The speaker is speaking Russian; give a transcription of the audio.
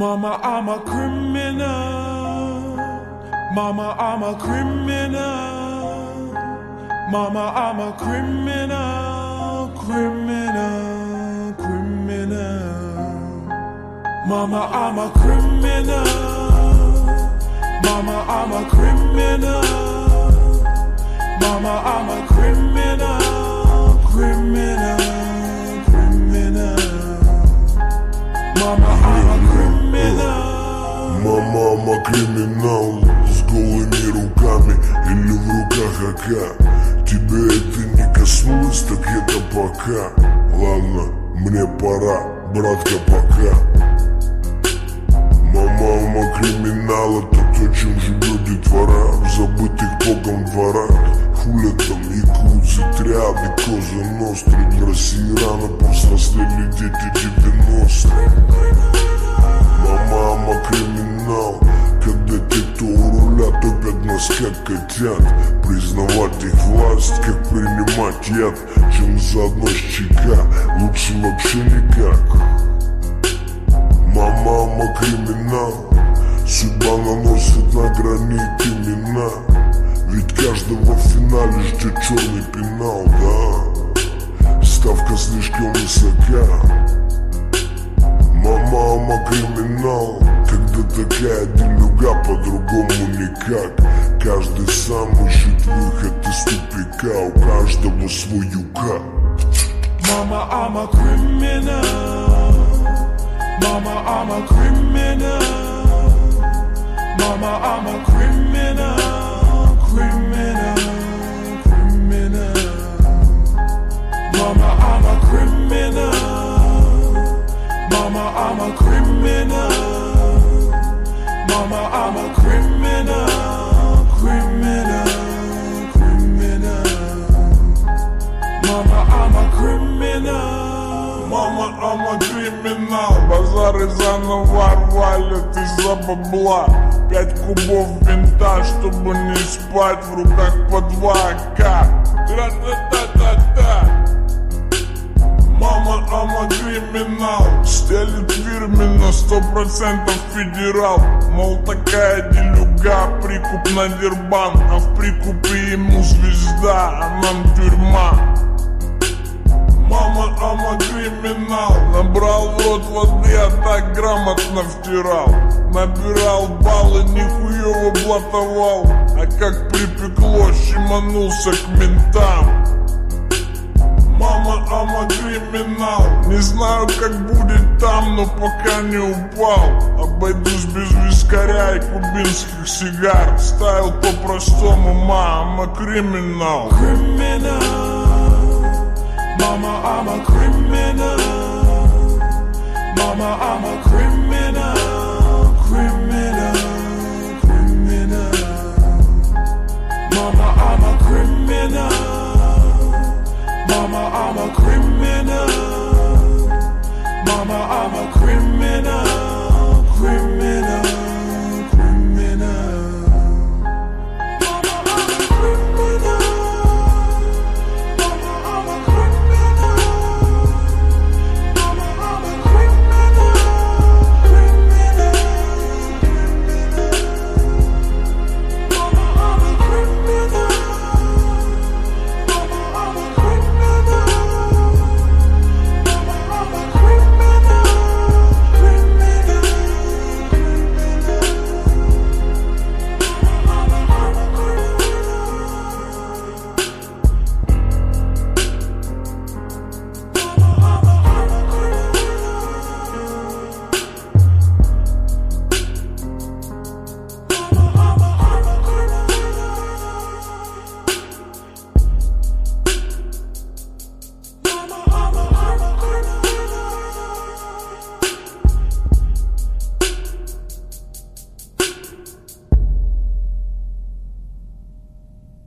Mama, I'm a criminal. Mama, I'm a criminal. Mama, I'm a criminal, criminal, criminal. Mama, I'm a criminal. Mama, I'm a criminal. Mama, I'm a criminal, criminal, criminal. Mama, I'm a criminal. Мама, I'm a criminal. С голыми руками или в руках АК. Тебя это не коснулось, так это пока. Ладно, мне пора, братка, пока. Мама, I'm a criminal. Это то, чем живет детвора в забытых богом дворах. Хулят там якудзы, тряды, козы ностры. В России рано повзрослели дети 90-х. Мама, I'm a criminal. Когда те, кто у руля, топят нас как котят. Признавать их власть, как принимать яд. Чем заодно с ЧК, лучше вообще никак. Мама, I'm a criminal. Судьба наносит на гранит имена. Ведь каждого в финале ждет черный пенал, да. Ставка слишком высока. Мама, I'm a criminal. Когда такая делюга, по-другому никак. Каждый сам ищет выход из тупика. У каждого свой юка. Mama, I'm a criminal. Mama, I'm a criminal. Mama, I'm a criminal, criminal, criminal. Mama, I'm a criminal. Mama, I'm a criminal. Mama, I'm a criminal, criminal, criminal. Mama, I'm a criminal. Мама, I'm a criminal. Базары заново валят из-за бабла. 5 кубов винта, чтобы не спать. В руках по 2 АК. Тра-та-та-та-та. Мама, I'm a criminal. Стелит фирменно, 100% федерал. Мол, такая делюга, прикуп на дербан. А в прикупе ему звезда, а нам тюрьма. Мама, I'm a criminal. Набрал в рот воды, а так грамотно втирал. Набирал баллы, нихуево блатовал. А как припекло, щеманулся к ментам. Мама, I'm a criminal. Не знаю, как будет там, но пока не упал. Обойдусь без вискаря и кубинских сигар. Ставил по-простому, I'm a criminal. Criminal. Mama, I'm a criminal. Mama, I'm a criminal.